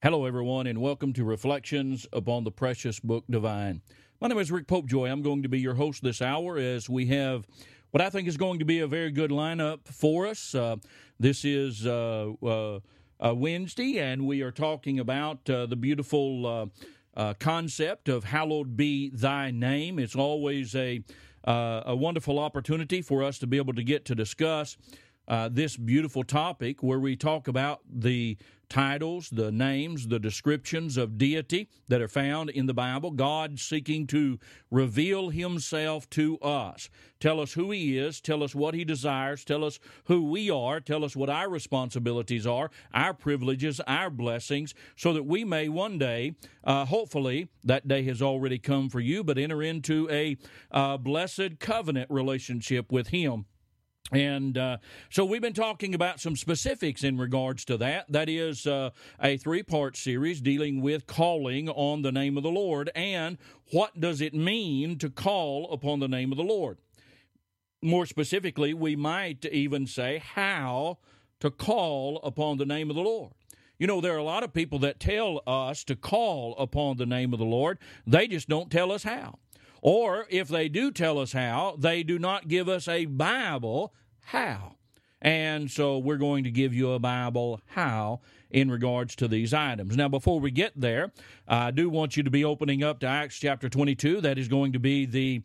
Hello, everyone, and welcome to Reflections upon the Precious Book Divine. My name is Rick Popejoy. I'm going to be your host this hour as we have what I think is going to be a very good lineup for us. This is Wednesday, and we are talking about the beautiful concept of hallowed be thy name. It's always a wonderful opportunity for us to be able to get to discuss this beautiful topic where we talk about the titles, the names, the descriptions of deity that are found in the Bible, God seeking to reveal himself to us, tell us who he is, tell us what he desires, tell us who we are, tell us what our responsibilities are, our privileges, our blessings, so that we may one day, hopefully that day has already come for you, but enter into a blessed covenant relationship with him. And so we've been talking about some specifics in regards to that. That is a three-part series dealing with calling on the name of the Lord and what does it mean to call upon the name of the Lord. More specifically, we might even say how to call upon the name of the Lord. You know, there are a lot of people that tell us to call upon the name of the Lord. They just don't tell us how. Or if they do tell us how, they do not give us a Bible how. And so we're going to give you a Bible how in regards to these items. Now, before we get there, I do want you to be opening up to Acts chapter 22. That is going to be the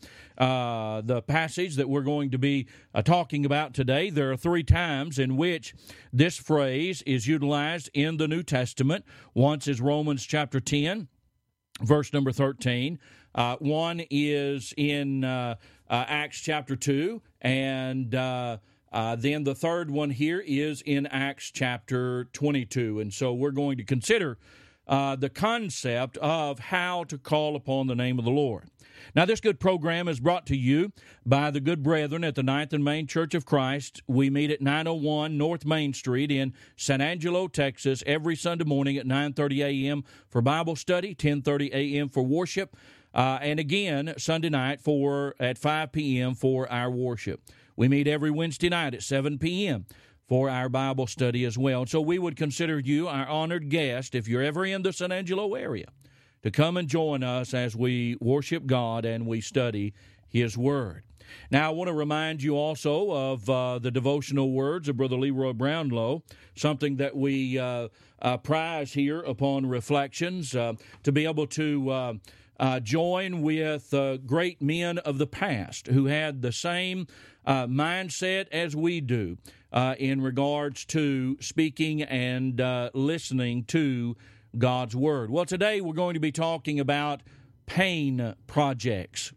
passage that we're going to be talking about today. There are three times in which this phrase is utilized in the New Testament. Once is Romans chapter 10. Verse number 13. One is in Acts chapter 2, and then the third one here is in Acts chapter 22. And so we're going to consider the concept of how to call upon the name of the Lord. Now, this good program is brought to you by the good brethren at the Ninth and Main Church of Christ. We meet at 901 North Main Street in San Angelo, Texas, every Sunday morning at 9:30 a.m. for Bible study, 10:30 a.m. for worship, and again, Sunday night at 5 p.m. for our worship. We meet every Wednesday night at 7 p.m. for our Bible study as well. So we would consider you our honored guest if you're ever in the San Angelo area, to come and join us as we worship God and we study his word. Now, I want to remind you also of the devotional words of Brother Leroy Brownlow, something that we prize here upon Reflections, to be able to join with great men of the past who had the same mindset as we do in regards to speaking and listening to God's Word. Well, today we're going to be talking about pain projects.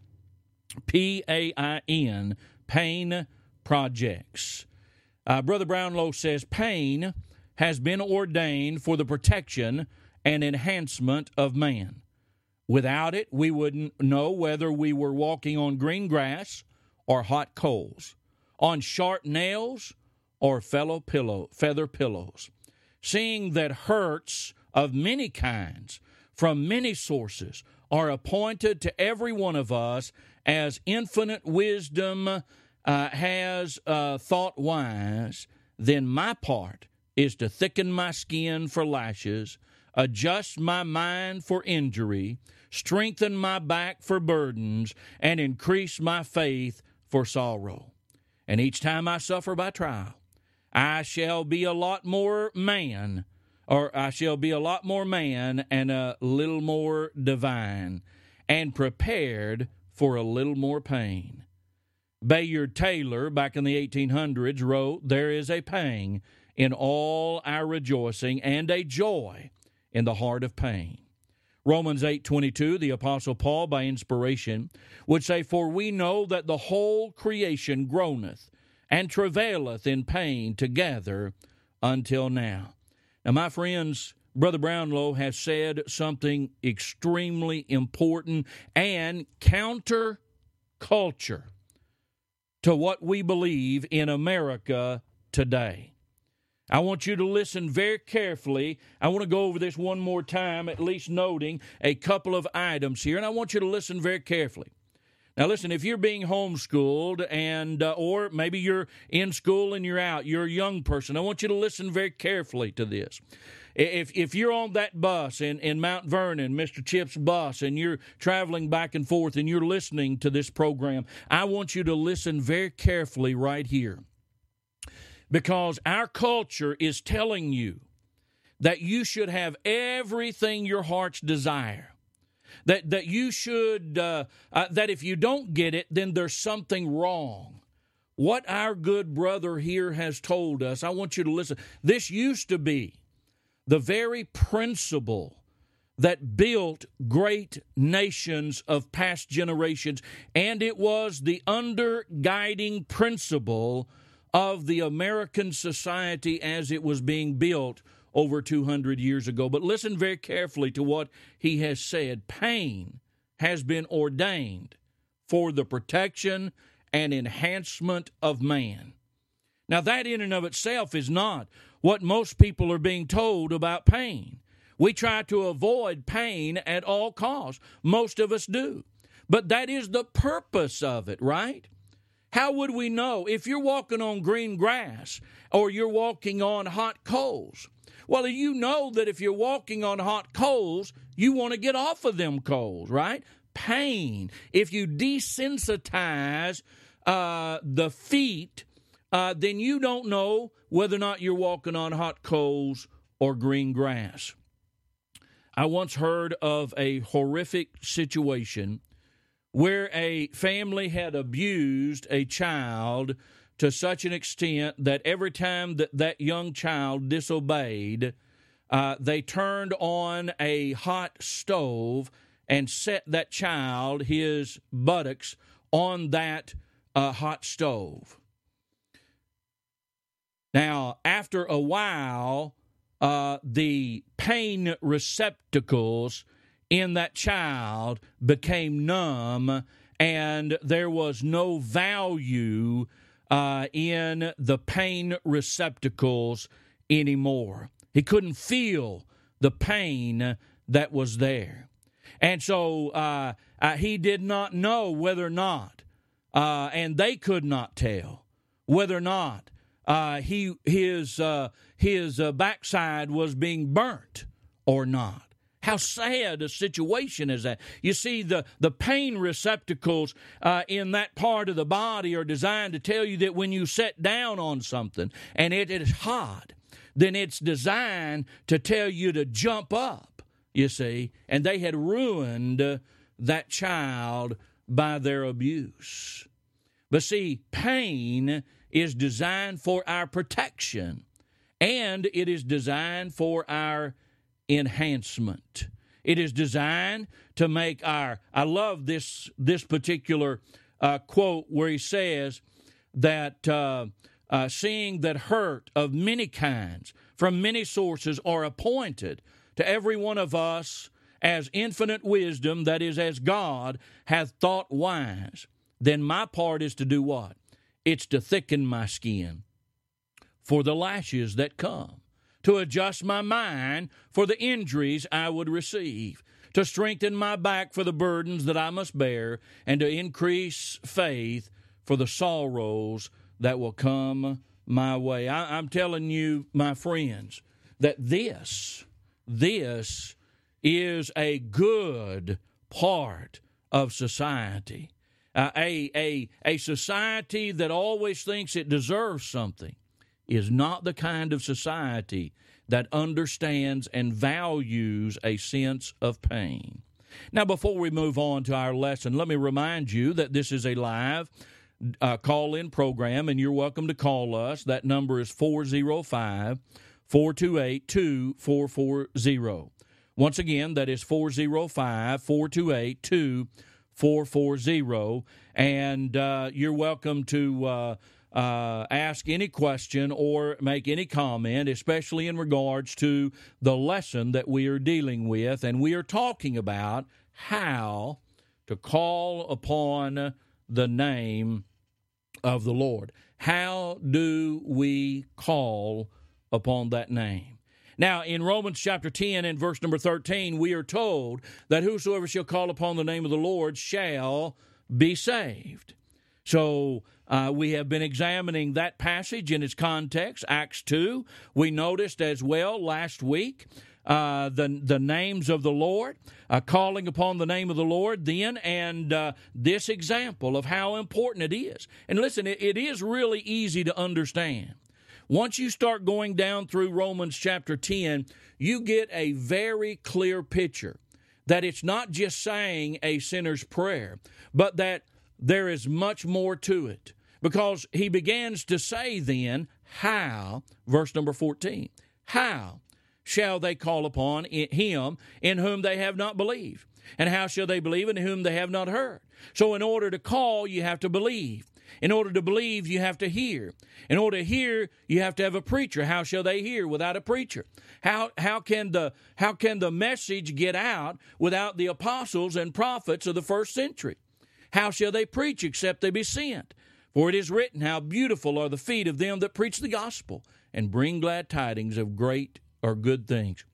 P-A-I-N, pain projects. Brother Brownlow says, pain has been ordained for the protection and enhancement of man. Without it, we wouldn't know whether we were walking on green grass or hot coals, on sharp nails or feather pillows. Seeing that hurts of many kinds, from many sources, are appointed to every one of us as infinite wisdom has thought wise, then my part is to thicken my skin for lashes, adjust my mind for injury, strengthen my back for burdens, and increase my faith for sorrow. And each time I suffer by trial, I shall be a lot more man, and a little more divine, and prepared for a little more pain. Bayard Taylor, back in the 1800s, wrote, "There is a pang in all our rejoicing and a joy in the heart of pain." Romans 8:22, the Apostle Paul, by inspiration, would say, "For we know that the whole creation groaneth and travaileth in pain together until now." Now, my friends, Brother Brownlow has said something extremely important and counterculture to what we believe in America today. I want you to listen very carefully. I want to go over this one more time, at least noting a couple of items here, and I want you to listen very carefully. Now, listen, if you're being homeschooled and or maybe you're in school and you're out, you're a young person, I want you to listen very carefully to this. If you're on that bus in Mount Vernon, Mr. Chip's bus, and you're traveling back and forth and you're listening to this program, I want you to listen very carefully right here. Because our culture is telling you that you should have everything your heart's desire. That you should, that if you don't get it, then there's something wrong. What our good brother here has told us, I want you to listen. This used to be the very principle that built great nations of past generations, and it was the underguiding principle of the American society as it was being built over 200 years ago. But listen very carefully to what he has said. Pain has been ordained for the protection and enhancement of man. Now, that in and of itself is not what most people are being told about pain. We try to avoid pain at all costs. Most of us do. But that is the purpose of it, right? How would we know if you're walking on green grass or you're walking on hot coals? Well, you know that if you're walking on hot coals, you want to get off of them coals, right? Pain. If you desensitize the feet, then you don't know whether or not you're walking on hot coals or green grass. I once heard of a horrific situation where a family had abused a child to such an extent that every time that young child disobeyed, they turned on a hot stove and set that child, his buttocks, on that hot stove. Now, after a while, the pain receptacles in that child became numb, and there was no value in the pain receptacles anymore. He couldn't feel the pain that was there. And so he did not know whether or not, and they could not tell whether or not his backside was being burnt or not. How sad a situation is that? You see, the pain receptacles in that part of the body are designed to tell you that when you sit down on something and it is hot, then it's designed to tell you to jump up, you see. And they had ruined that child by their abuse. But see, pain is designed for our protection, and it is designed for our enhancement. It is designed to make I love this particular quote where he says that seeing that hurt of many kinds from many sources are appointed to every one of us as infinite wisdom, that is, as God hath thought wise, then my part is to do what? It's to thicken my skin for the lashes that come, to adjust my mind for the injuries I would receive, to strengthen my back for the burdens that I must bear, and to increase faith for the sorrows that will come my way. I'm telling you, my friends, that this is a good part of society. A society that always thinks it deserves something is not the kind of society that understands and values a sense of pain. Now, before we move on to our lesson, let me remind you that this is a live call-in program, and you're welcome to call us. That number is 405-428-2440. Once again, that is 405-428-2440, and you're welcome to ask any question or make any comment, especially in regards to the lesson that we are dealing with. And we are talking about how to call upon the name of the Lord. How do we call upon that name? Now, in Romans chapter 10 and verse number 13, we are told that whosoever shall call upon the name of the Lord shall be saved. So we have been examining that passage in its context, Acts 2. We noticed as well last week the names of the Lord, calling upon the name of the Lord then, and this example of how important it is. And listen, it is really easy to understand. Once you start going down through Romans chapter 10, you get a very clear picture that it's not just saying a sinner's prayer, but that there is much more to it. Because he begins to say then, how, verse number 14, how shall they call upon him in whom they have not believed? And how shall they believe in whom they have not heard? So in order to call, you have to believe. In order to believe, you have to hear. In order to hear, you have to have a preacher. How shall they hear without a preacher? How can the message get out without the apostles and prophets of the first century? How shall they preach except they be sent? For it is written, how beautiful are the feet of them that preach the gospel and bring glad tidings of great or good things.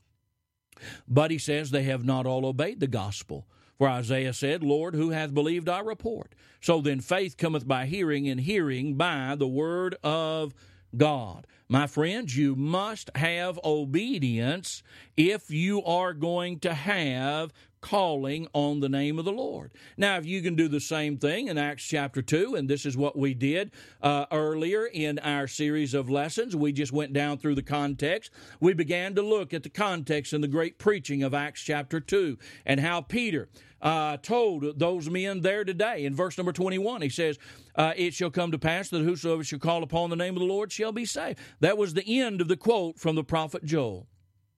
But he says they have not all obeyed the gospel. For Isaiah said, Lord, who hath believed our report? So then faith cometh by hearing, and hearing by the word of God. My friends, you must have obedience if you are going to have calling on the name of the Lord. Now, if you can do the same thing in Acts chapter 2, and this is what we did earlier in our series of lessons, we just went down through the context. We began to look at the context and the great preaching of Acts chapter 2 and how Peter told those men there today. In verse number 21, he says, it shall come to pass that whosoever shall call upon the name of the Lord shall be saved. That was the end of the quote from the prophet Joel.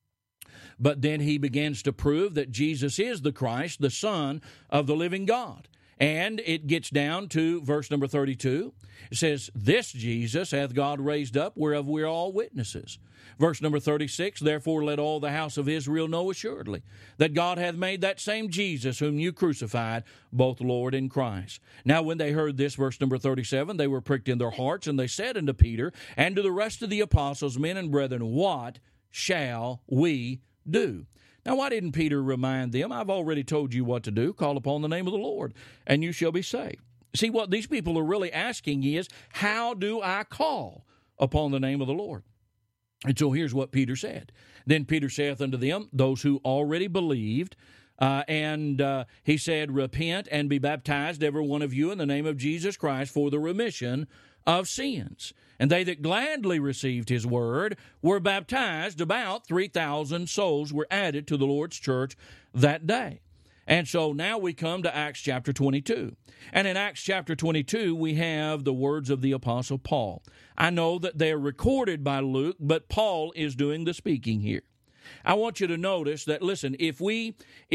But then he begins to prove that Jesus is the Christ, the Son of the living God. And it gets down to verse number 32. It says, this Jesus hath God raised up, whereof we are all witnesses. Verse number 36, therefore let all the house of Israel know assuredly that God hath made that same Jesus whom you crucified, both Lord and Christ. Now when they heard this, verse number 37, they were pricked in their hearts, and they said unto Peter and to the rest of the apostles, men and brethren, what shall we do? Now, why didn't Peter remind them? I've already told you what to do. Call upon the name of the Lord, and you shall be saved. See, what these people are really asking is, how do I call upon the name of the Lord? And so here's what Peter said. Then Peter saith unto them, those who already believed, and he said, repent and be baptized, every one of you, in the name of Jesus Christ for the remission of sins. And they that gladly received his word were baptized. About 3,000 souls were added to the Lord's church that day. And so now we come to Acts chapter 22. And in Acts chapter 22, we have the words of the Apostle Paul. I know that they're recorded by Luke, but Paul is doing the speaking here. I want you to notice that, listen, if we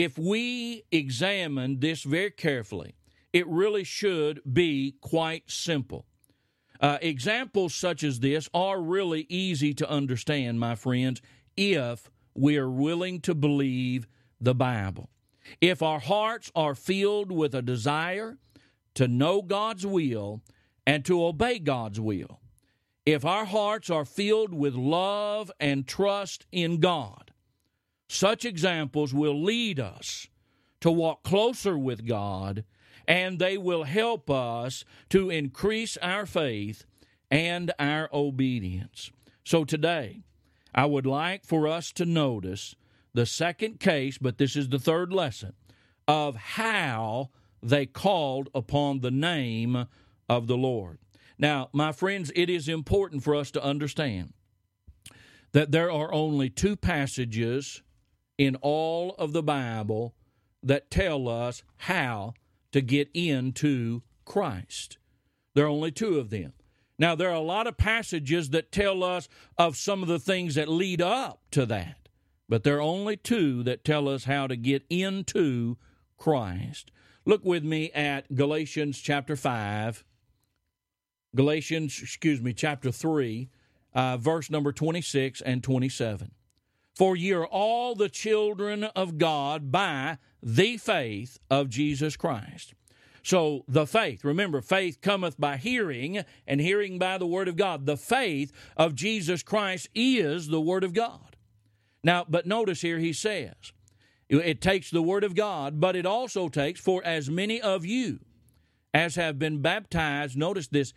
examine this very carefully, it really should be quite simple. Examples such as this are really easy to understand, my friends, if we are willing to believe the Bible. If our hearts are filled with a desire to know God's will and to obey God's will, if our hearts are filled with love and trust in God, such examples will lead us to walk closer with God, and they will help us to increase our faith and our obedience. So today, I would like for us to notice the second case, but this is the third lesson, of how they called upon the name of the Lord. Now, my friends, it is important for us to understand that there are only two passages in all of the Bible that tell us how to get into Christ. There are only two of them. Now, there are a lot of passages that tell us of some of the things that lead up to that, but there are only two that tell us how to get into Christ. Look with me at Galatians chapter 3, verse number 26 and 27. For ye are all the children of God by the faith of Jesus Christ. So the faith, remember, faith cometh by hearing, and hearing by the word of God. The faith of Jesus Christ is the word of God. Now, but notice here he says, it takes the word of God, but it also takes for as many of you as have been baptized, notice this,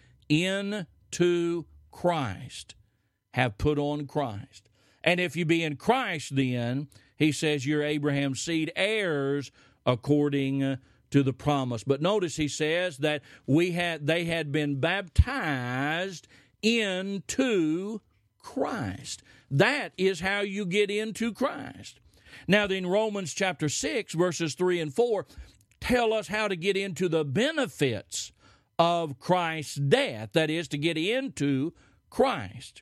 into Christ, have put on Christ. And if you be in Christ, then, he says, you're Abraham's seed, heirs according to the promise. But notice he says that they had been baptized into Christ. That is how you get into Christ. Now then, Romans chapter 6, verses 3 and 4 tell us how to get into the benefits of Christ's death, that is, to get into Christ.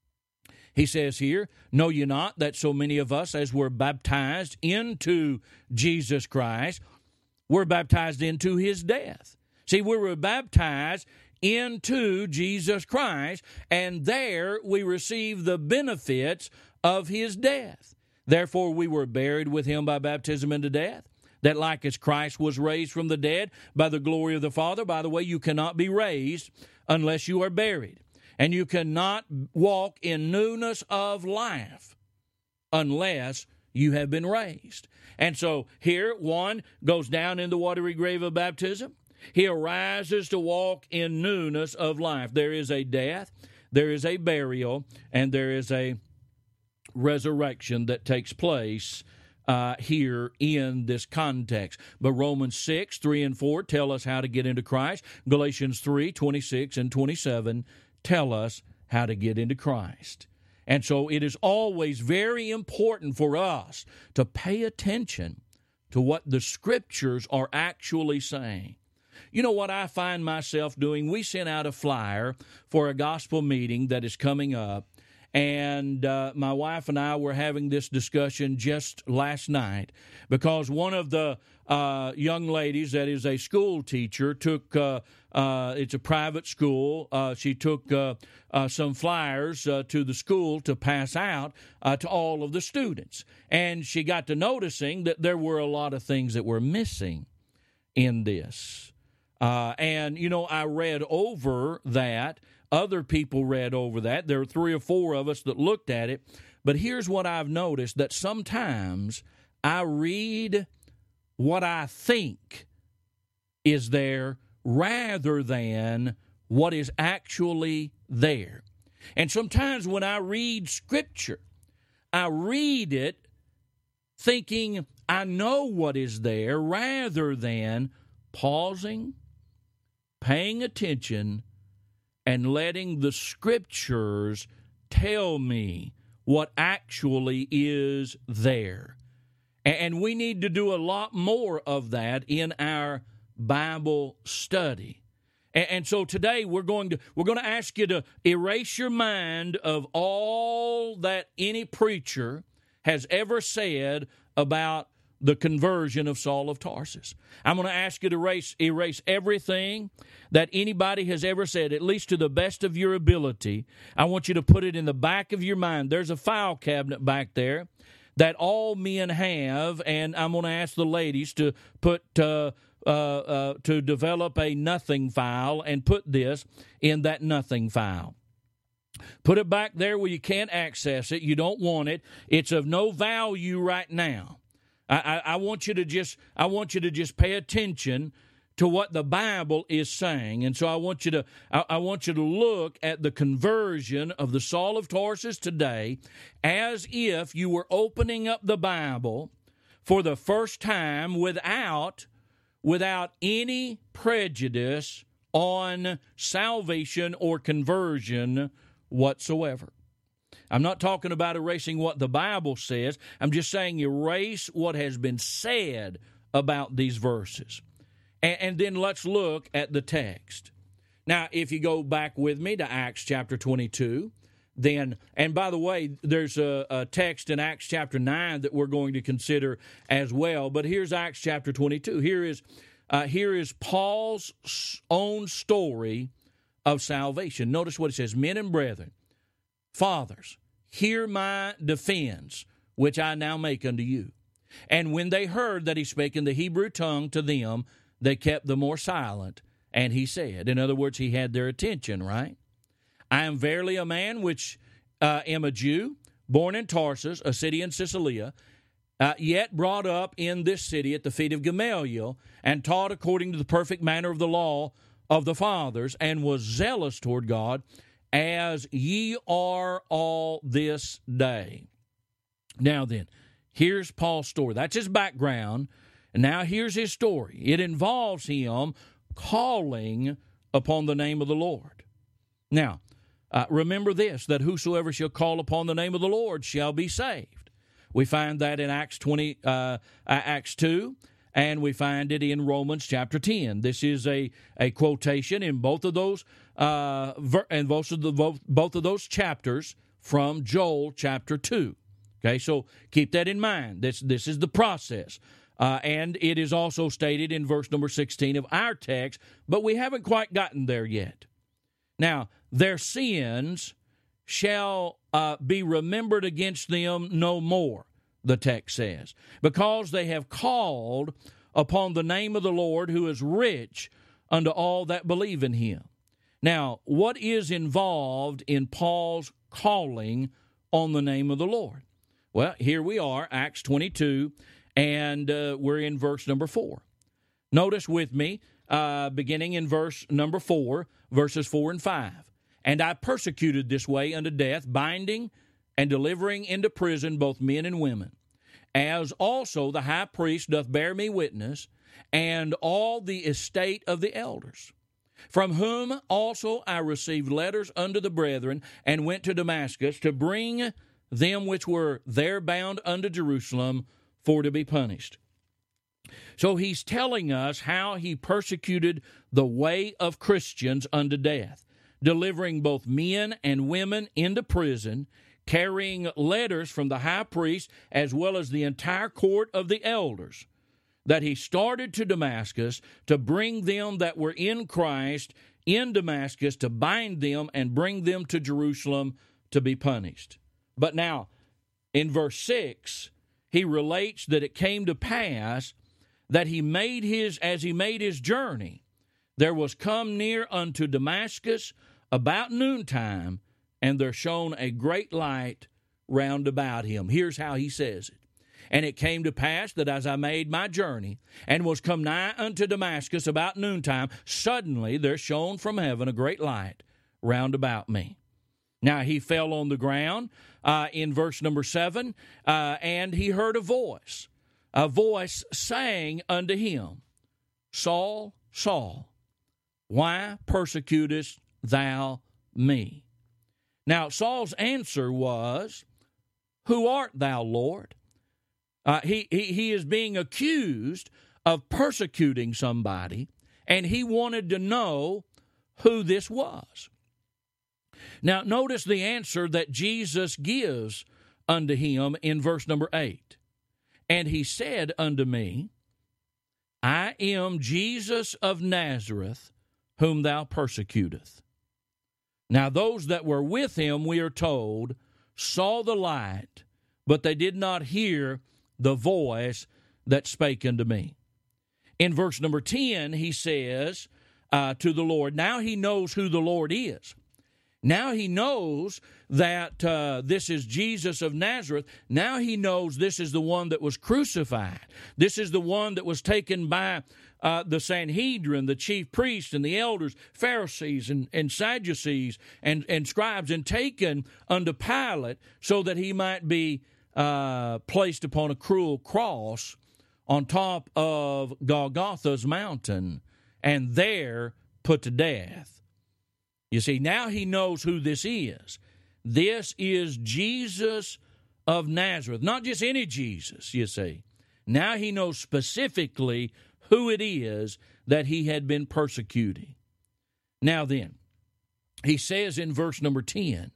He says here, know ye not that so many of us as were baptized into Jesus Christ, were baptized into his death. See, we were baptized into Jesus Christ, and there we receive the benefits of his death. Therefore we were buried with him by baptism into death, that like as Christ was raised from the dead by the glory of the Father. By the way, you cannot be raised unless you are buried. And you cannot walk in newness of life unless you have been raised. And so here, one goes down in the watery grave of baptism. He arises to walk in newness of life. There is a death, there is a burial, and there is a resurrection that takes place here in this context. But Romans 6, 3 and 4 tell us how to get into Christ. Galatians 3, 26 and 27 tell us how to get into Christ. And so it is always very important for us to pay attention to what the Scriptures are actually saying. You know what I find myself doing? We sent out a flyer for a gospel meeting that is coming up, and my wife and I were having this discussion just last night because one of the young ladies that is a school teacher took, it's a private school, she took some flyers to the school to pass out to all of the students. And she got to noticing that there were a lot of things that were missing in this. And, you know, I read over that. Other people read over that. There were 3 or 4 of us that looked at it. But here's what I've noticed, that sometimes I read what I think is there rather than what is actually there. And sometimes when I read Scripture, I read it thinking I know what is there rather than pausing, paying attention, and letting the Scriptures tell me what actually is there. And we need to do a lot more of that in our Bible study. And so today we're going to ask you to erase your mind of all that any preacher has ever said about the conversion of Saul of Tarsus. I'm going to ask you to erase everything that anybody has ever said, at least to the best of your ability. I want you to put it in the back of your mind. There's a file cabinet back there that all men have, and I'm going to ask the ladies to put to develop a nothing file and put this in that nothing file. Put it back there where you can't access it. You don't want it. It's of no value right now. I want you to just pay attention to what the Bible is saying. And so I want you to look at the conversion of the Saul of Tarsus today as if you were opening up the Bible for the first time without any prejudice on salvation or conversion whatsoever. I'm not talking about erasing what the Bible says. I'm just saying erase what has been said about these verses. And then let's look at the text. Now, if you go back with me to Acts chapter 22, then, and by the way, there's a text in Acts chapter 9 that we're going to consider as well. But here's Acts chapter 22. Here is Paul's own story of salvation. Notice what it says, men and brethren, fathers, hear my defense, which I now make unto you. And when they heard that he spake in the Hebrew tongue to them, they kept the more silent. And he said, in other words, he had their attention, right? I am verily a man which am a Jew, born in Tarsus, a city in Cilicia, yet brought up in this city at the feet of Gamaliel, and taught according to the perfect manner of the law of the fathers, and was zealous toward God, as ye are all this day. Now then, here's Paul's story. That's his background. And now here's his story. It involves him calling upon the name of the Lord. Now, remember this, that whosoever shall call upon the name of the Lord shall be saved. We find that in Acts 2, and we find it in Romans chapter 10. This is a quotation in both of those both of those chapters from Joel chapter 2. Okay, so keep that in mind. This is the process. And it is also stated in verse number 16 of our text, but we haven't quite gotten there yet. Now, their sins shall be remembered against them no more, the text says, because they have called upon the name of the Lord, who is rich unto all that believe in him. Now, what is involved in Paul's calling on the name of the Lord? Well, here we are, Acts 22, and we're in verse number 4. Notice with me, beginning in verse number 4, verses 4 and 5. And I persecuted this way unto death, binding and delivering into prison both men and women, as also the high priest doth bear me witness, and all the estate of the elders, from whom also I received letters unto the brethren, and went to Damascus to bring them which were there bound unto Jerusalem for to be punished. So he's telling us how he persecuted the way of Christians unto death, delivering both men and women into prison, carrying letters from the high priest as well as the entire court of the elders, that he started to Damascus to bring them that were in Christ in Damascus, to bind them and bring them to Jerusalem to be punished. But now, in verse 6, he relates that it came to pass that as he made his journey, there was come near unto Damascus about noontime, and there shone a great light round about him. Here's how he says it. And it came to pass that as I made my journey, and was come nigh unto Damascus about noontime, suddenly there shone from heaven a great light round about me. Now he fell on the ground in verse number 7, and he heard a voice saying unto him, Saul, Saul, why persecutest thou me? Now Saul's answer was, Who art thou, Lord? He is being accused of persecuting somebody, and he wanted to know who this was. Now, notice the answer that Jesus gives unto him in verse number 8. And he said unto me, I am Jesus of Nazareth, whom thou persecutest. Now, those that were with him, we are told, saw the light, but they did not hear the voice that spake unto me. In verse number 10, he says to the Lord, now he knows who the Lord is. Now he knows that this is Jesus of Nazareth. Now he knows this is the one that was crucified. This is the one that was taken by the Sanhedrin, the chief priests and the elders, Pharisees and Sadducees and scribes, and taken unto Pilate so that he might be placed upon a cruel cross on top of Golgotha's mountain and there put to death. You see, now he knows who this is. This is Jesus of Nazareth. Not just any Jesus, you see. Now he knows specifically who it is that he had been persecuting. Now then, he says in verse number 10,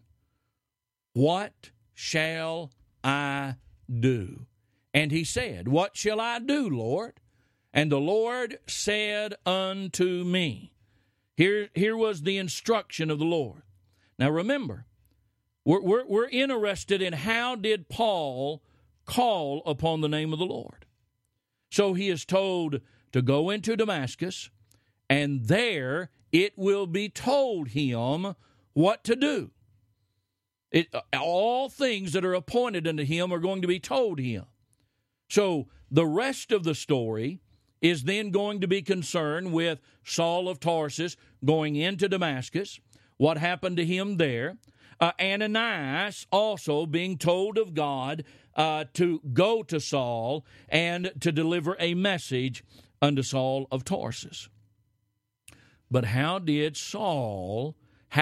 What shall I do? And he said, What shall I do, Lord? And the Lord said unto me, Here was the instruction of the Lord. Now remember, we're interested in how did Paul call upon the name of the Lord. So he is told to go into Damascus, and there it will be told him what to do. All things that are appointed unto him are going to be told him. So the rest of the story is then going to be concerned with Saul of Tarsus going into Damascus, what happened to him there, Ananias also being told of God to go to Saul and to deliver a message unto Saul of Tarsus. But how did Saul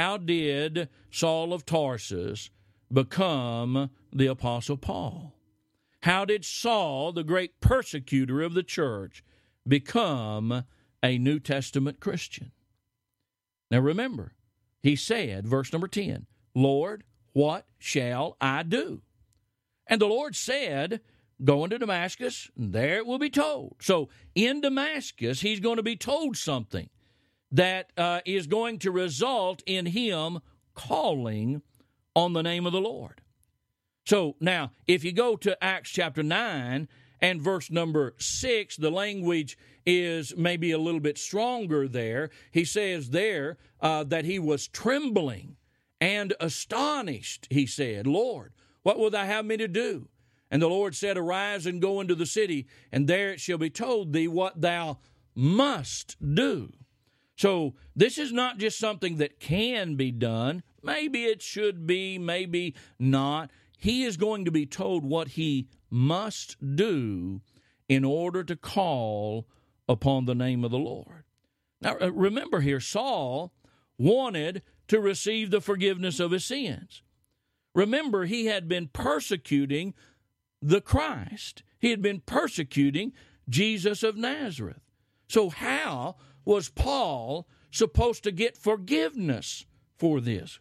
of Tarsus become the Apostle Paul? How did Saul, the great persecutor of the church, become a New Testament Christian? Now remember, he said, verse number 10, Lord, what shall I do? And the Lord said, go into Damascus, and there it will be told. So in Damascus, he's going to be told something that is going to result in him calling on the name of the Lord. So now, if you go to Acts chapter 9 and verse number 6, the language is maybe a little bit stronger there. He says there that he was trembling and astonished. He said, Lord, what wilt thou have me to do? And the Lord said, arise and go into the city, and there it shall be told thee what thou must do. So this is not just something that can be done. Maybe it should be, maybe not. He is going to be told what he must do in order to call upon the name of the Lord. Now, remember here, Saul wanted to receive the forgiveness of his sins. Remember, he had been persecuting the Christ. He had been persecuting Jesus of Nazareth. So how was Paul supposed to get forgiveness for this?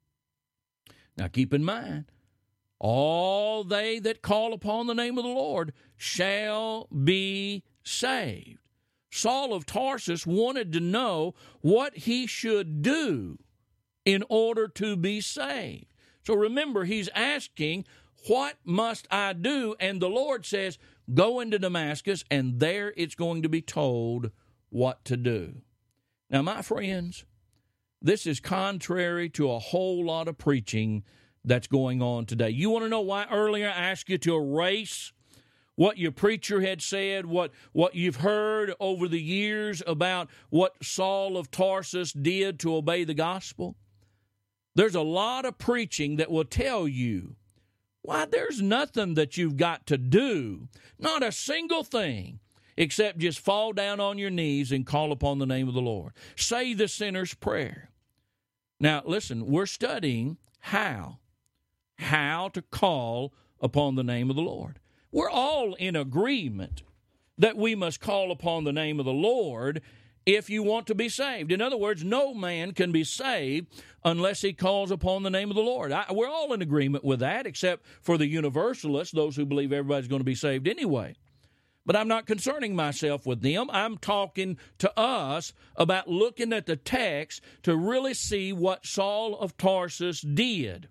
Now, keep in mind, all they that call upon the name of the Lord shall be saved. Saul of Tarsus wanted to know what he should do in order to be saved. So remember, he's asking, what must I do? And the Lord says, go into Damascus, and there it's going to be told what to do. Now, my friends, this is contrary to a whole lot of preaching that's going on today. You want to know why earlier I asked you to erase what your preacher had said, what you've heard over the years about what Saul of Tarsus did to obey the gospel? There's a lot of preaching that will tell you, why, there's nothing that you've got to do, not a single thing, except just fall down on your knees and call upon the name of the Lord. Say the sinner's prayer. Now, listen, we're studying how to call upon the name of the Lord. We're all in agreement that we must call upon the name of the Lord if you want to be saved. In other words, no man can be saved unless he calls upon the name of the Lord. We're all in agreement with that, except for the universalists, those who believe everybody's going to be saved anyway. But I'm not concerning myself with them. I'm talking to us about looking at the text to really see what Saul of Tarsus did.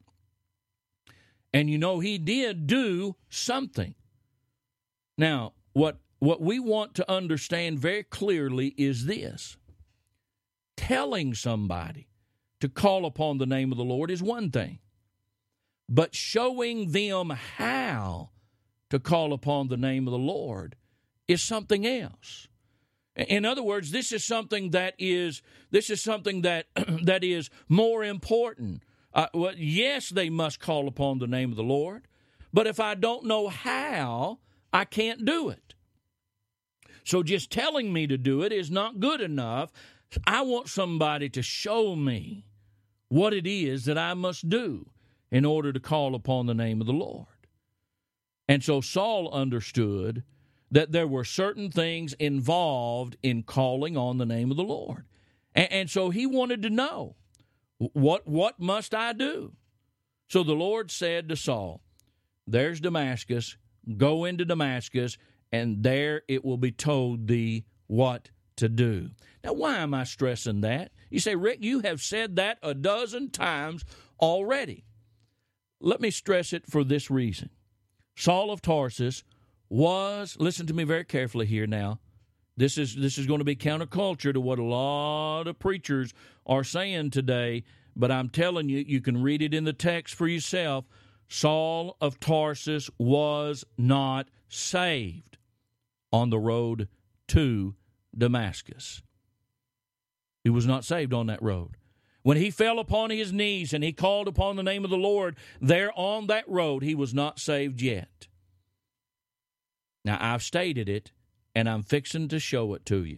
And you know, he did do something. Now, what we want to understand very clearly is this. Telling somebody to call upon the name of the Lord is one thing, but showing them how to call upon the name of the Lord is something else. In other words, this is something that is that is more important. Yes, they must call upon the name of the Lord, but if I don't know how, I can't do it. So just telling me to do it is not good enough. I want somebody to show me what it is that I must do in order to call upon the name of the Lord. And so Saul understood that there were certain things involved in calling on the name of the Lord. And so he wanted to know, what must I do? So the Lord said to Saul, there's Damascus, go into Damascus, and there it will be told thee what to do. Now, why am I stressing that? You say, Rick, you have said that a dozen times already. Let me stress it for this reason. Saul of Tarsus was, listen to me very carefully here now, this is going to be counterculture to what a lot of preachers are saying today, but I'm telling you, you can read it in the text for yourself. Saul of Tarsus was not saved on the road to Damascus. He was not saved on that road. When he fell upon his knees and he called upon the name of the Lord there on that road, he was not saved yet. Now, I've stated it, and I'm fixing to show it to you.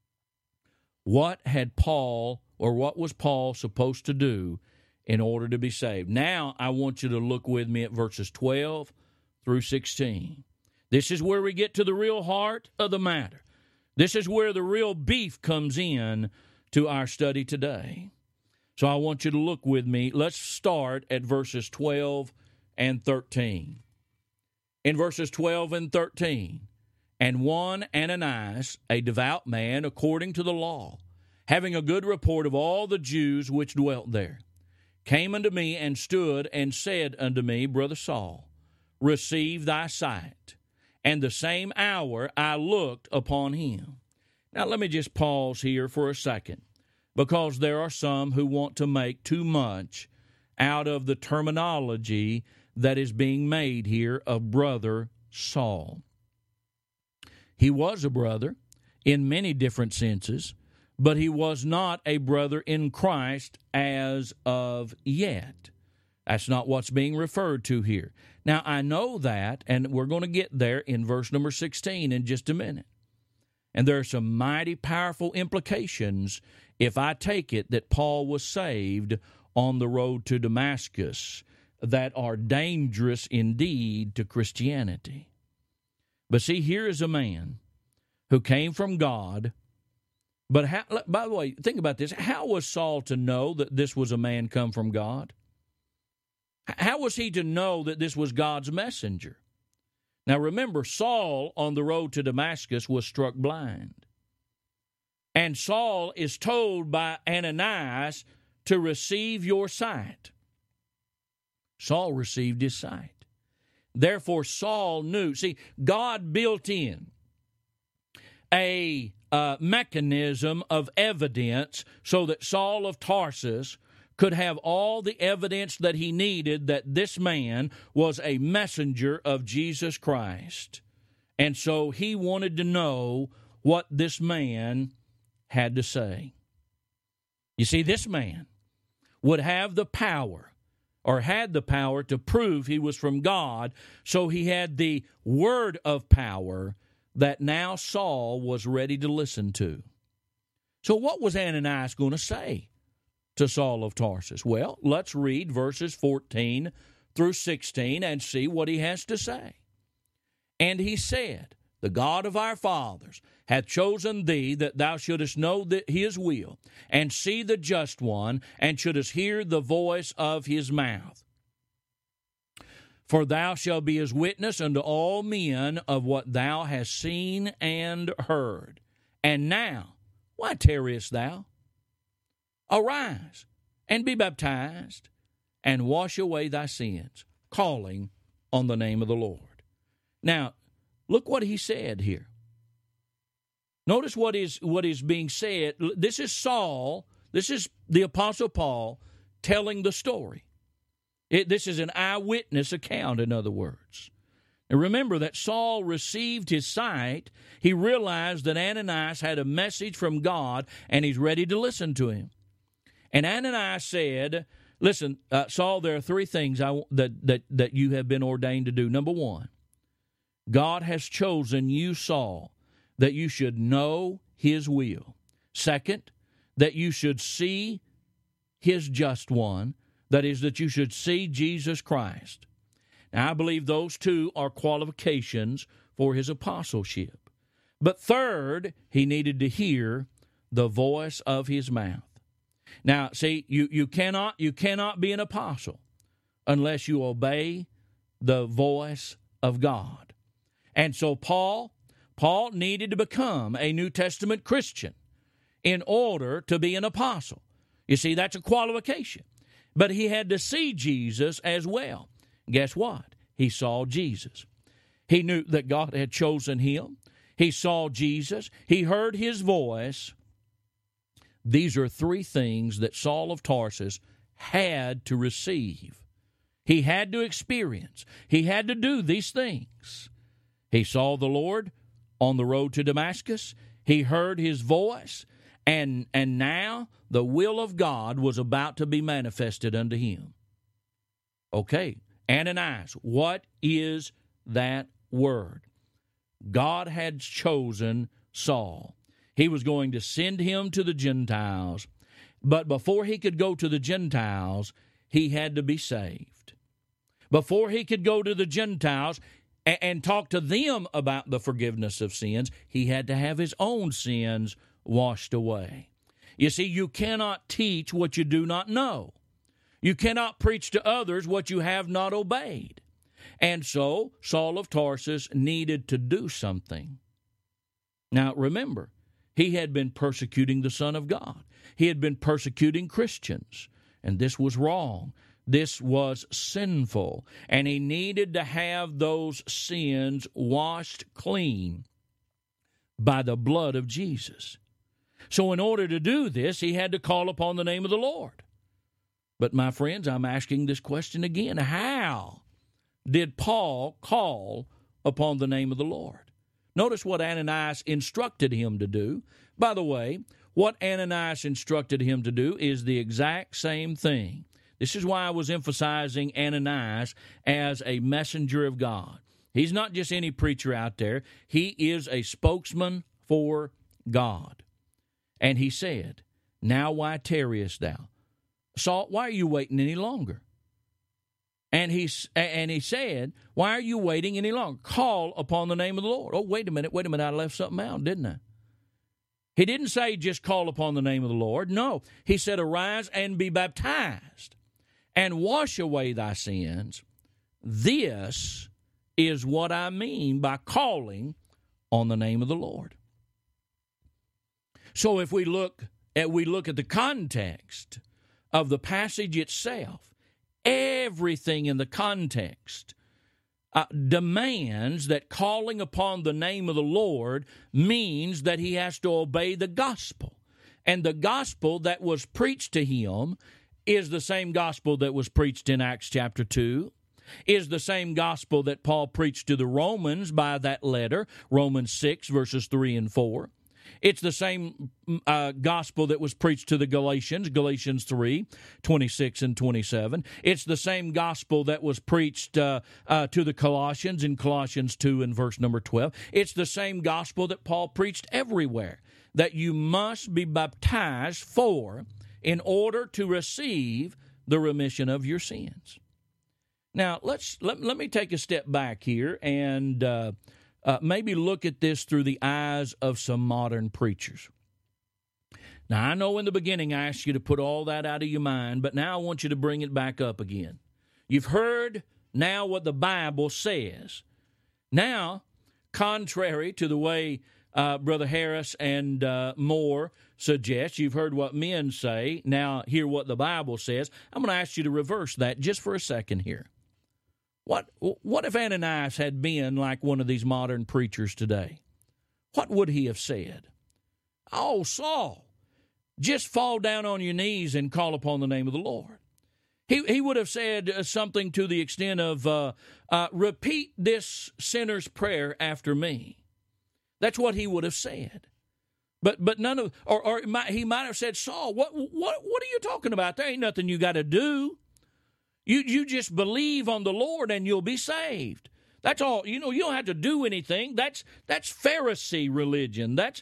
What had Paul, or what was Paul supposed to do in order to be saved? Now, I want you to look with me at verses 12 through 16. This is where we get to the real heart of the matter. This is where the real beef comes in to our study today. So I want you to look with me. Let's start at verses 12 and 13. In verses 12 and 13, and one Ananias, a devout man according to the law, having a good report of all the Jews which dwelt there, came unto me and stood and said unto me, Brother Saul, receive thy sight. And the same hour I looked upon him. Now let me just pause here for a second, because there are some who want to make too much out of the terminology that is being made here of Brother Saul. He was a brother in many different senses, but he was not a brother in Christ as of yet. That's not what's being referred to here. Now, I know that, and we're going to get there in verse number 16 in just a minute. And there are some mighty powerful implications if I take it that Paul was saved on the road to Damascus that are dangerous indeed to Christianity. But see, here is a man who came from God. But how, by the way, think about this. How was Saul to know that this was a man come from God? How was he to know that this was God's messenger? Now remember, Saul on the road to Damascus was struck blind. And Saul is told by Ananias to receive your sight. Saul received his sight. Therefore, Saul knew. See, God built in a mechanism of evidence so that Saul of Tarsus could have all the evidence that he needed that this man was a messenger of Jesus Christ. And so he wanted to know what this man had to say. You see, this man would have the power, or had the power, to prove he was from God, so he had the word of power that now Saul was ready to listen to. So what was Ananias going to say to Saul of Tarsus? Well, let's read verses 14 through 16 and see what he has to say. And he said, the God of our fathers hath chosen thee that thou shouldest know his will, and see the just one, and shouldest hear the voice of his mouth. For thou shalt be his witness unto all men of what thou hast seen and heard. And now, why tarriest thou? Arise, and be baptized, and wash away thy sins, calling on the name of the Lord. Now, look what he said here. Notice what is being said. This is Saul, this is the Apostle Paul telling the story. This is an eyewitness account, in other words. And remember that Saul received his sight. He realized that Ananias had a message from God, and he's ready to listen to him. And Ananias said, listen, Saul, there are three things that you have been ordained to do. Number one, God has chosen you, Saul, that you should know his will. Second, that you should see his just one. That is, that you should see Jesus Christ. Now, I believe those two are qualifications for his apostleship. But third, he needed to hear the voice of his mouth. Now, see, you cannot be an apostle unless you obey the voice of God. And so Paul needed to become a New Testament Christian in order to be an apostle. You see, that's a qualification. But he had to see Jesus as well. Guess what? He saw Jesus. He knew that God had chosen him. He saw Jesus. He heard his voice. These are three things that Saul of Tarsus had to receive. He had to experience. He had to do these things. He saw the Lord on the road to Damascus. He heard his voice. And now the will of God was about to be manifested unto him. Okay, Ananias, what is that word? God had chosen Saul. He was going to send him to the Gentiles. But before he could go to the Gentiles, he had to be saved. Before he could go to the Gentiles and talk to them about the forgiveness of sins, he had to have his own sins washed away. You see, you cannot teach what you do not know. You cannot preach to others what you have not obeyed. And so Saul of Tarsus needed to do something. Now remember, he had been persecuting the Son of God. He had been persecuting Christians, and this was wrong. This was sinful, and he needed to have those sins washed clean by the blood of Jesus. So in order to do this, he had to call upon the name of the Lord. But my friends, I'm asking this question again. How did Paul call upon the name of the Lord? Notice what Ananias instructed him to do. By the way, what Ananias instructed him to do is the exact same thing. This is why I was emphasizing Ananias as a messenger of God. He's not just any preacher out there. He is a spokesman for God. And he said, "Now why tarriest thou? Saul, why are you waiting any longer?" And he said, "Why are you waiting any longer? Call upon the name of the Lord." Oh, wait a minute, I left something out, didn't I? He didn't say just call upon the name of the Lord. No, he said, "Arise and be baptized and wash away thy sins." This is what I mean by calling on the name of the Lord. So if we look at the context of the passage itself, everything in the context demands that calling upon the name of the Lord means that he has to obey the gospel. And the gospel that was preached to him is the same gospel that was preached in Acts chapter 2, is the same gospel that Paul preached to the Romans by that letter, Romans 6, verses 3 and 4. It's the same gospel that was preached to the Galatians, Galatians 3, 26 and 27. It's the same gospel that was preached to the Colossians in Colossians 2 and verse number 12. It's the same gospel that Paul preached everywhere, that you must be baptized in order to receive the remission of your sins. Now, let me take a step back here and maybe look at this through the eyes of some modern preachers. Now, I know in the beginning I asked you to put all that out of your mind, but now I want you to bring it back up again. You've heard now what the Bible says. Now, contrary to the way Brother Harris and Moore suggest, you've heard what men say. Now, hear what the Bible says. I'm going to ask you to reverse that just for a second here. What if Ananias had been like one of these modern preachers today? What would he have said? "Oh, Saul, just fall down on your knees and call upon the name of the Lord." He would have said something to the extent of, "Repeat this sinner's prayer after me." That's what he would have said. But none of, or he might have said, "Saul, what are you talking about? There ain't nothing you got to do. You just believe on the Lord and you'll be saved. That's all. You don't have to do anything. That's Pharisee religion. That's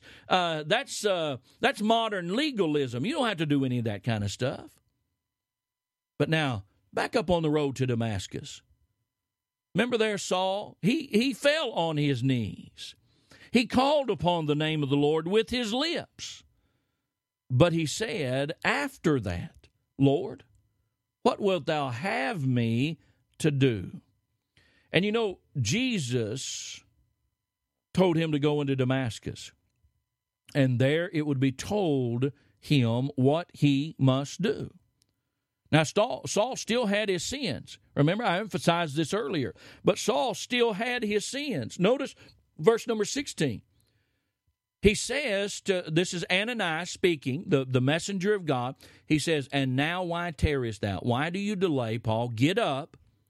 modern legalism. You don't have to do any of that kind of stuff." But now, back up on the road to Damascus. Remember there, Saul? He fell on his knees. He called upon the name of the Lord with his lips. But he said after that, "Lord, what wilt thou have me to do?" And Jesus told him to go into Damascus. And there it would be told him what he must do. Now, Saul still had his sins. Remember, I emphasized this earlier. But Saul still had his sins. Notice verse number 16. He says, this is Ananias speaking, the messenger of God. He says, "And now why tarriest thou?" Why do you delay, Paul? Get up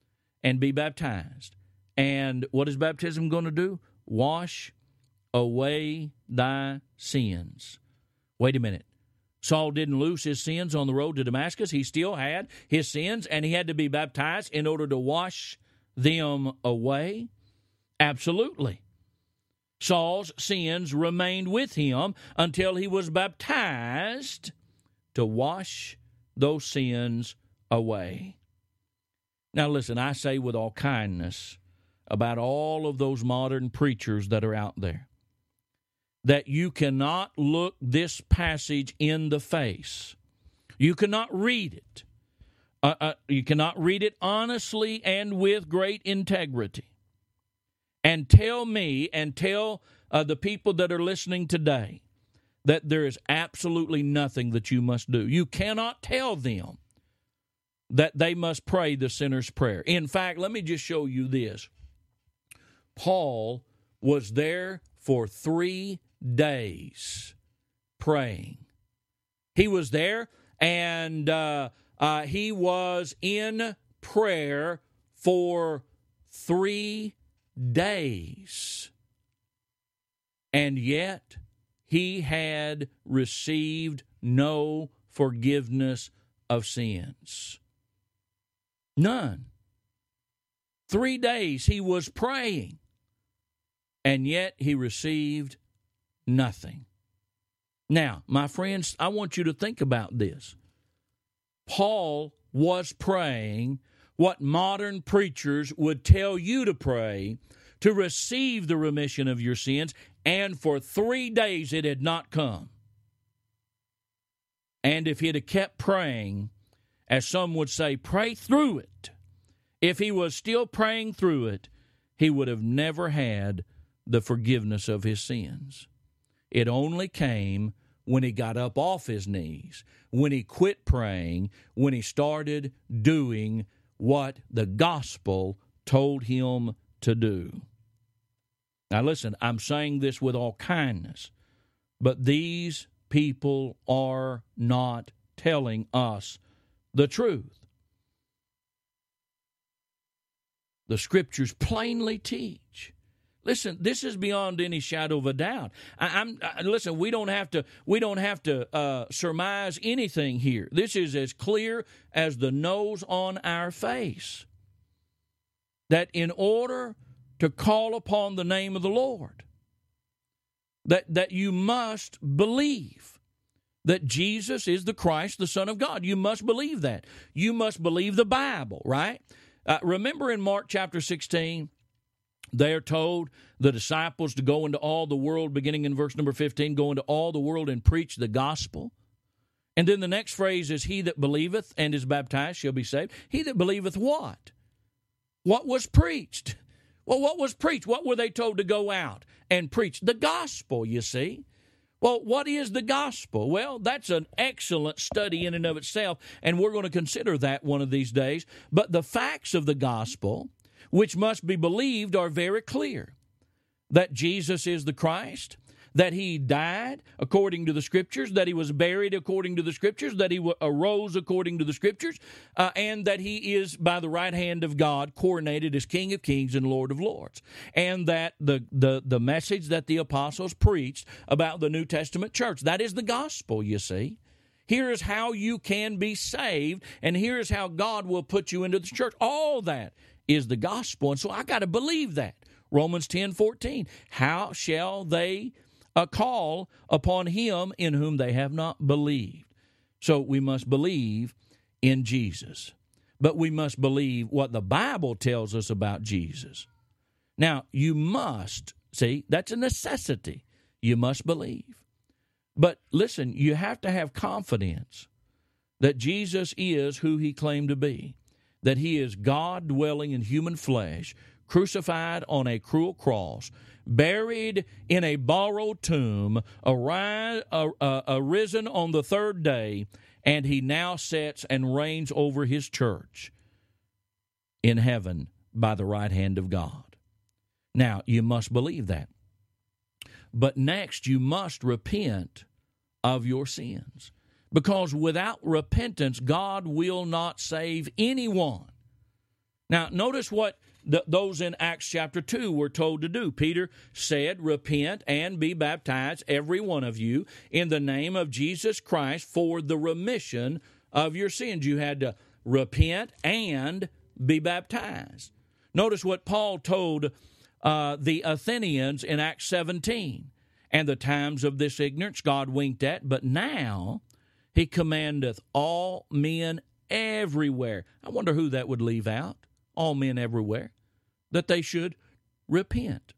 and be baptized. And what is baptism going to do? Wash away thy sins. Wait a minute. Saul didn't lose his sins on the road to Damascus. He still had his sins, and he had to be baptized in order to wash them away? Absolutely. Saul's sins remained with him until he was baptized to wash those sins away. Now listen, I say with all kindness about all of those modern preachers that are out there, that you cannot look this passage in the face. You cannot read it. You cannot read it honestly and with great integrity and tell me and tell the people that are listening today that there is absolutely nothing that you must do. You cannot tell them that they must pray the sinner's prayer. In fact, let me just show you this. Paul was there for 3 days praying. He was there, and he was in prayer for 3 days. And yet, he had received no forgiveness of sins. None. 3 days he was praying, and yet he received nothing. Now, my friends, I want you to think about this. Paul was praying what modern preachers would tell you to pray to receive the remission of your sins, and for 3 days it had not come. And if he'd have kept praying, as some would say, pray through it, if he was still praying through it, he would have never had the forgiveness of his sins. It only came when he got up off his knees, when he quit praying, when he started doing what the gospel told him to do. Now listen, I'm saying this with all kindness, but these people are not telling us the truth. The Scriptures plainly teach. Listen, this is beyond any shadow of a doubt. Listen, we don't have to surmise anything here. This is as clear as the nose on our face. That in order to call upon the name of the Lord, that you must believe that Jesus is the Christ, the Son of God. You must believe that. You must believe the Bible, right? Remember in Mark chapter 16, they are told, the disciples, to go into all the world, beginning in verse number 15, go into all the world and preach the gospel. And then the next phrase is, he that believeth and is baptized shall be saved. He that believeth what? What was preached? Well, what was preached? What were they told to go out and preach? The gospel, you see. Well, what is the gospel? Well, that's an excellent study in and of itself, and we're going to consider that one of these days. But the facts of the gospel, which must be believed, are very clear. That Jesus is the Christ, that he died according to the Scriptures, that he was buried according to the Scriptures, that he arose according to the Scriptures, and that he is by the right hand of God coronated as King of Kings and Lord of Lords. And that the message that the apostles preached about the New Testament church, that is the gospel, you see. Here is how you can be saved, and here is how God will put you into the church. All that is the gospel, and so I got to believe that. Romans 10:14, how shall they call upon him in whom they have not believed? So we must believe in Jesus, but we must believe what the Bible tells us about Jesus. Now, you must, see, that's a necessity. You must believe. But listen, you have to have confidence that Jesus is who he claimed to be, that he is God dwelling in human flesh, crucified on a cruel cross, buried in a borrowed tomb, arisen on the third day, and he now sits and reigns over his church in heaven by the right hand of God. Now, you must believe that. But next, you must repent of your sins, because without repentance, God will not save anyone. Now, notice what those in Acts chapter 2 were told to do. Peter said, repent and be baptized, every one of you, in the name of Jesus Christ for the remission of your sins. You had to repent and be baptized. Notice what Paul told the Athenians in Acts 17. And the times of this ignorance God winked at, but now he commandeth all men everywhere. I wonder who that would leave out. All men everywhere, that they should repent.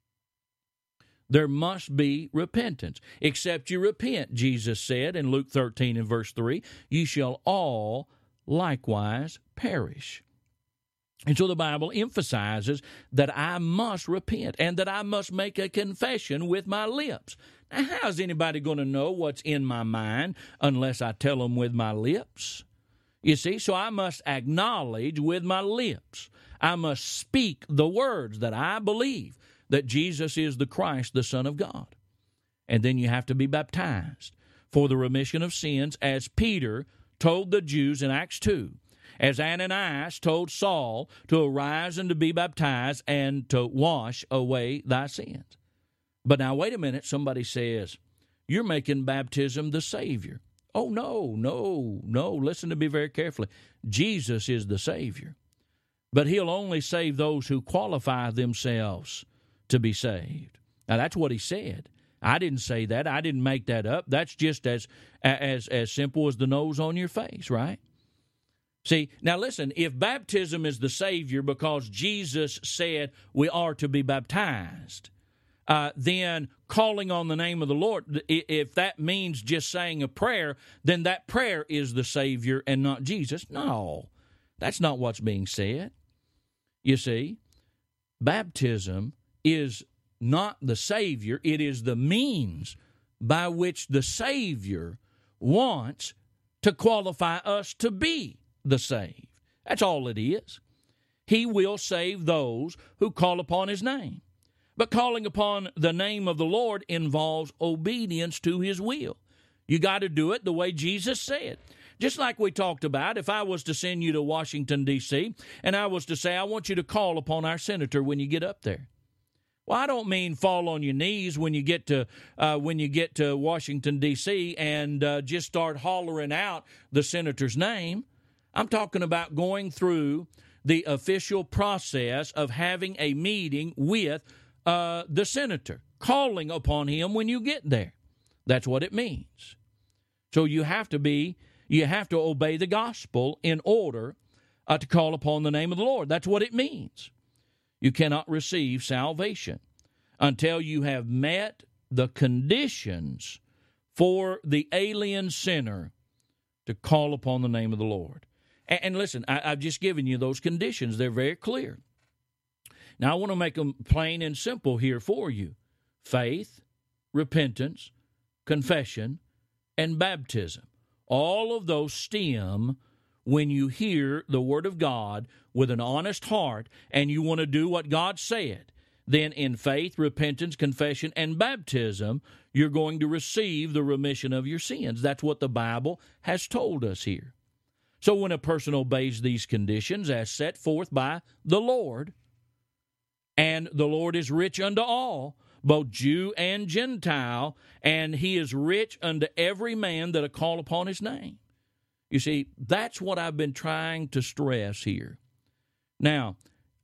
There must be repentance. Except you repent, Jesus said in Luke 13 and verse 3, ye shall all likewise perish. And so the Bible emphasizes that I must repent and that I must make a confession with my lips. Now, how is anybody going to know what's in my mind unless I tell them with my lips? You see, so I must acknowledge with my lips. I must speak the words that I believe that Jesus is the Christ, the Son of God. And then you have to be baptized for the remission of sins, as Peter told the Jews in Acts 2, as Ananias told Saul to arise and to be baptized and to wash away thy sins. But now, wait a minute, somebody says, you're making baptism the Savior. Oh, no. Listen to me very carefully. Jesus is the Savior. But he'll only save those who qualify themselves to be saved. Now, that's what he said. I didn't say that. I didn't make that up. That's just as simple as the nose on your face, right? See, now listen, if baptism is the Savior because Jesus said we are to be baptized, then calling on the name of the Lord, if that means just saying a prayer, then that prayer is the Savior and not Jesus. No, that's not what's being said. You see, baptism is not the Savior. It is the means by which the Savior wants to qualify us to be the saved. That's all it is. He will save those who call upon his name. But calling upon the name of the Lord involves obedience to his will. You got to do it the way Jesus said. Just like we talked about, if I was to send you to Washington, D.C., and I was to say, I want you to call upon our senator when you get up there. Well, I don't mean fall on your knees when you get to Washington, D.C., and just start hollering out the senator's name. I'm talking about going through the official process of having a meeting with the senator, calling upon him when you get there. That's what it means. So you have to obey the gospel in order to call upon the name of the Lord. That's what it means. You cannot receive salvation until you have met the conditions for the alien sinner to call upon the name of the Lord. And listen, I've just given you those conditions. They're very clear. Now, I want to make them plain and simple here for you. Faith, repentance, confession, and baptism. All of those stem when you hear the Word of God with an honest heart and you want to do what God said. Then in faith, repentance, confession, and baptism, you're going to receive the remission of your sins. That's what the Bible has told us here. So when a person obeys these conditions as set forth by the Lord, and the Lord is rich unto all, both Jew and Gentile, and he is rich unto every man that call upon his name. You see, that's what I've been trying to stress here. Now,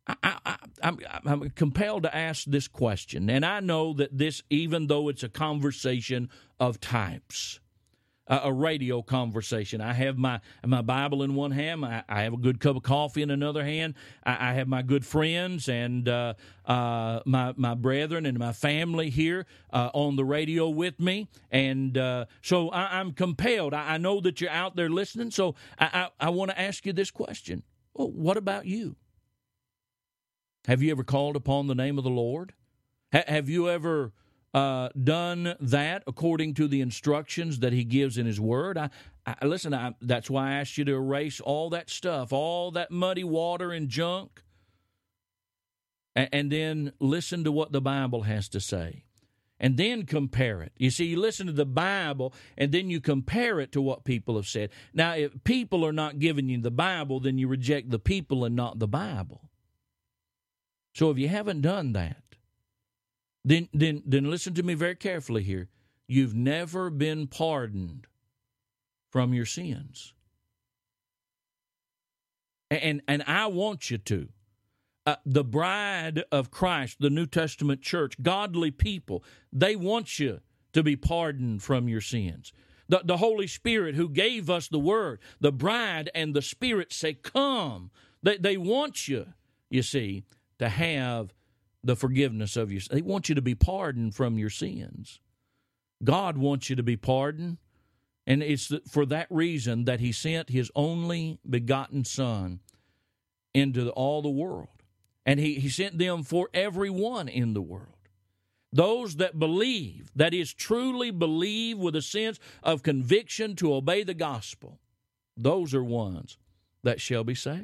I'm compelled to ask this question, and I know that this, even though it's a conversation of types, a radio conversation. I have my Bible in one hand. I have a good cup of coffee in another hand. I have my good friends and my brethren and my family here on the radio with me. And so I'm compelled. I know that you're out there listening, so I want to ask you this question. Well, what about you? Have you ever called upon the name of the Lord? Have you ever done that according to the instructions that he gives in his word? Listen, that's why I asked you to erase all that stuff, all that muddy water and junk, and then listen to what the Bible has to say. and then compare it. You see, you listen to the Bible, and then you compare it to what people have said. Now, if people are not giving you the Bible, then you reject the people and not the Bible. So if you haven't done that, then listen to me very carefully here. You've never been pardoned from your sins. And I want you to. The bride of Christ, the New Testament church, godly people, they want you to be pardoned from your sins. The Holy Spirit who gave us the Word, the bride and the Spirit say, come. They want you, you see, to have the forgiveness of your sins. They want you to be pardoned from your sins. God wants you to be pardoned, and it's for that reason that He sent His only begotten Son into all the world. And he sent them for everyone in the world. Those that believe, that is, truly believe with a sense of conviction to obey the gospel, those are ones that shall be saved.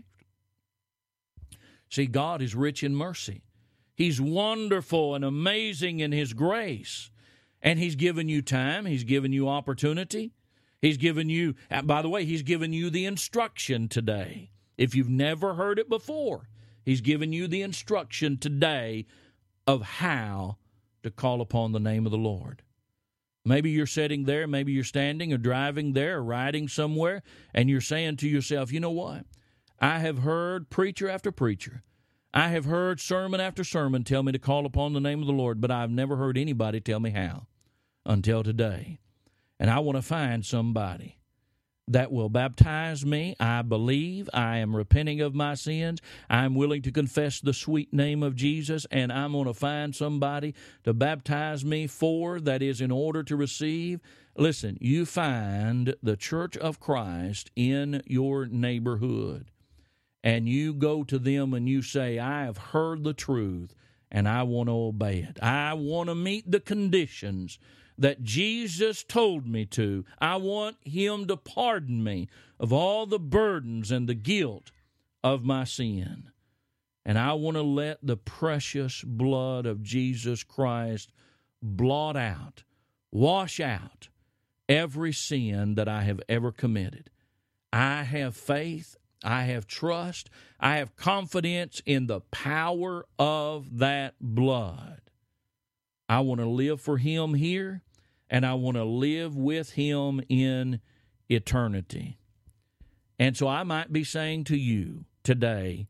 See, God is rich in mercy. He's wonderful and amazing in His grace. And He's given you time. He's given you opportunity. He's given you, by the way, He's given you the instruction today. If you've never heard it before, He's given you the instruction today of how to call upon the name of the Lord. Maybe you're sitting there, maybe you're standing or driving there or riding somewhere, and you're saying to yourself, you know what? I have heard preacher after preacher. I have heard sermon after sermon tell me to call upon the name of the Lord, but I've never heard anybody tell me how until today. And I want to find somebody that will baptize me. I believe. I am repenting of my sins. I'm willing to confess the sweet name of Jesus, and I'm going to find somebody to baptize me for, that is, in order to receive. Listen, you find the Church of Christ in your neighborhood, and you go to them and you say, I have heard the truth, and I want to obey it. I want to meet the conditions that Jesus told me to. I want Him to pardon me of all the burdens and the guilt of my sin. And I want to let the precious blood of Jesus Christ blot out, wash out every sin that I have ever committed. I have faith, I have trust, I have confidence in the power of that blood. I want to live for Him here, and I want to live with Him in eternity. And so I might be saying to you today,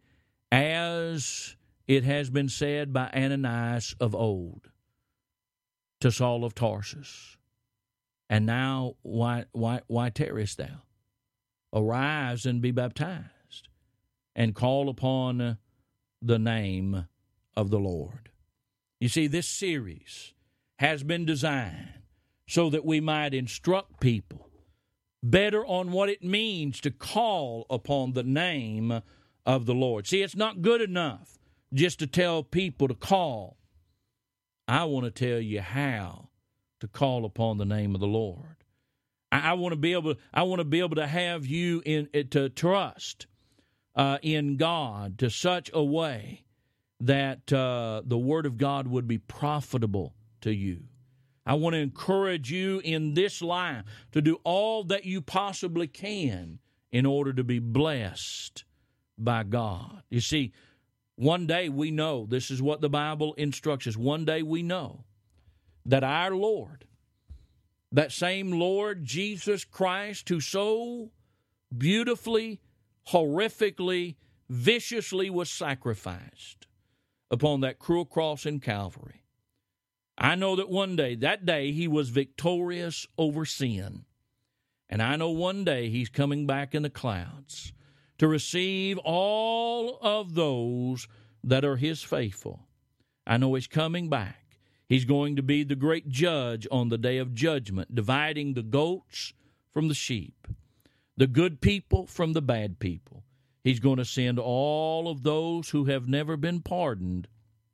as it has been said by Ananias of old to Saul of Tarsus, and now why tarriest thou? Arise and be baptized, and call upon the name of the Lord. You see, this series has been designed so that we might instruct people better on what it means to call upon the name of the Lord. See, it's not good enough just to tell people to call. I want to tell you how to call upon the name of the Lord. I want to be able to have you to trust in God to such a way that the Word of God would be profitable to you. I want to encourage you in this life to do all that you possibly can in order to be blessed by God. You see, one day we know, this is what the Bible instructs us, one day we know that our Lord, that same Lord Jesus Christ who so beautifully, horrifically, viciously was sacrificed upon that cruel cross in Calvary, I know that one day, that day, He was victorious over sin. And I know one day He's coming back in the clouds to receive all of those that are His faithful. I know He's coming back. He's going to be the great judge on the day of judgment, dividing the goats from the sheep, the good people from the bad people. He's going to send all of those who have never been pardoned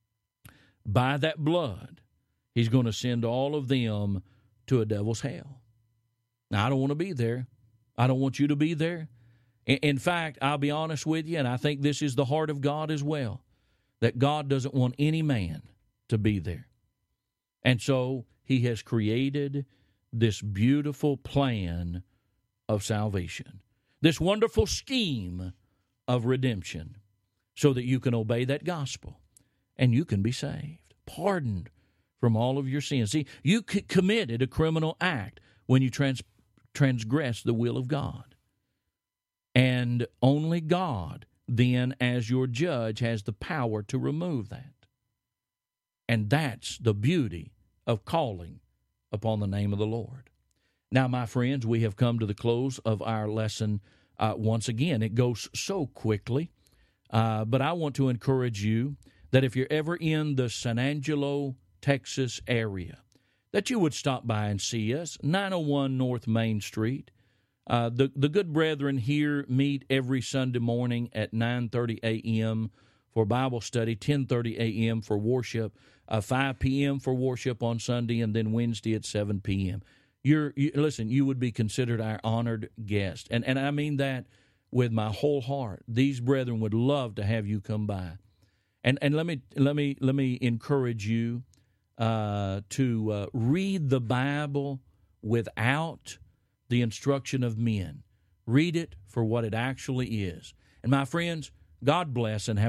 by that blood. He's going to send all of them to a devil's hell. Now, I don't want to be there. I don't want you to be there. In fact, I'll be honest with you, and I think this is the heart of God as well, that God doesn't want any man to be there. And so he has created this beautiful plan of salvation, this wonderful scheme of redemption, so that you can obey that gospel and you can be saved, pardoned from all of your sins. See, you committed a criminal act when you transgressed the will of God. And only God, then, as your judge, has the power to remove that. And that's the beauty of calling upon the name of the Lord. Now, my friends, we have come to the close of our lesson once again. It goes so quickly, but I want to encourage you that if you're ever in the San Angelo, Texas area, that you would stop by and see us, 901 North Main Street. The good brethren here meet every Sunday morning at 9:30 a.m. for Bible study, 10:30 a.m. for worship, 5 p.m. for worship on Sunday, and then Wednesday at 7 p.m. Listen, you would be considered our honored guest, and I mean that with my whole heart. These brethren would love to have you come by, and let me encourage you to read the Bible without the instruction of men. Read it for what it actually is. And my friends, God bless and have